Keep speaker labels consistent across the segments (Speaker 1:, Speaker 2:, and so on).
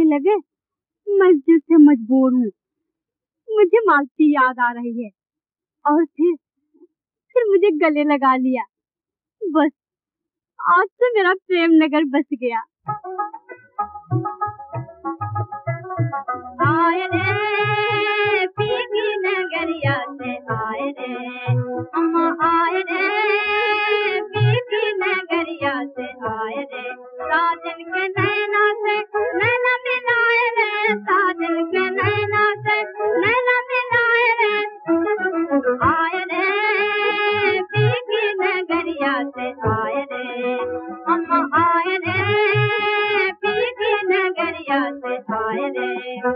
Speaker 1: लगे मस्जिद से मजबूर हूँ। मुझे मालती याद आ रही है और फिर मुझे गले लगा लिया। बस आज तो मेरा प्रेम नगर बस गया। आए रे पीकी नगरिया से आए रे अम्मा आए रे पीकी नगरिया से आए रे साजन के नैना से नैना मिलाए रे साजन के नैना से नैना मिलाए रे आए रे पीकी नगरिया से आए रे अम्मा आए रे पीकी नगरिया से आए रे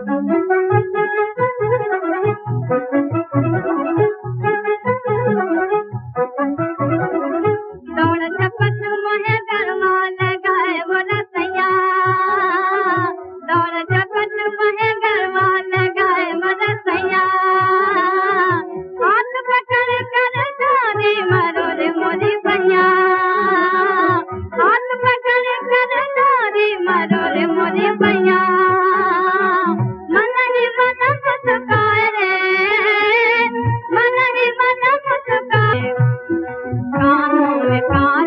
Speaker 1: दौड़ झपट मोहे गरमा लगाए वो रसैया दौड़ झपट मोहे गरमा लगाए वो रसैया हाथ पकड़ कर धारे मारो रे मोरी भैया हाथ पकड़ कर धारे मारो रे मोरी भैया मन ही मन मुस्काए रे मन ही मन मुस्काए कानों में